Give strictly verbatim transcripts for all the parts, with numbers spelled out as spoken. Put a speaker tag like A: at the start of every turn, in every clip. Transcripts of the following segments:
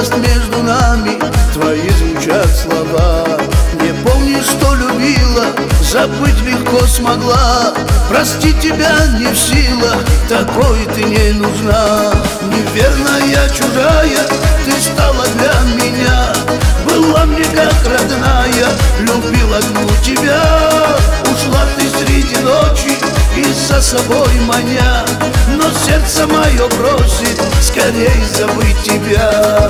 A: пропасть между нами, твои звучат слова. Не помнишь, что любила, забыть легко смогла. Простить тебя не в силах, такой ты не нужна. Неверная, чужая, ты стала для меня. Была мне как родная, любил одну тебя. Ушла ты среди ночи и за собой маня, но сердце мое просит скорей забыть тебя.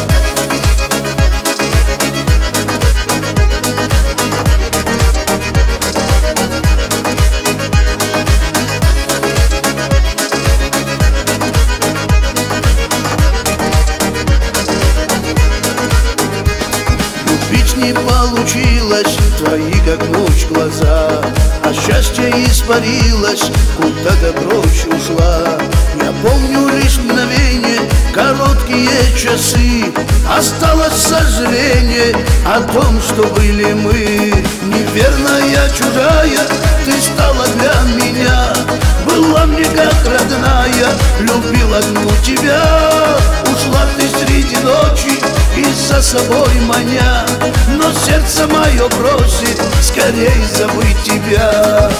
A: Не получилось, твои как ночь глаза, а счастье испарилось, куда-то прочь ушла. Я помню лишь мгновение, короткие часы. Осталось сожаление о том, что были мы. Неверная, чужая, ты стала для меня. Была мне как родная, любил одну тебя. Ушла ты среди ночи и за собой маня, но сердце мое просит скорей забыть тебя.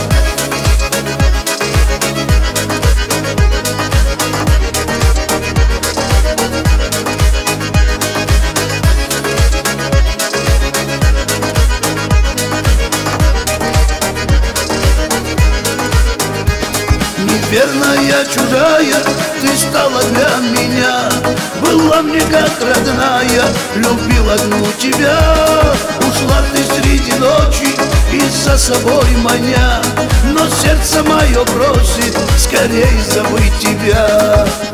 A: Неверная, чужая, ты стала для меня. Была мне как родная, любил одну тебя. Ушла ты среди ночи и за собой маня, но сердце мое просит скорей забыть тебя.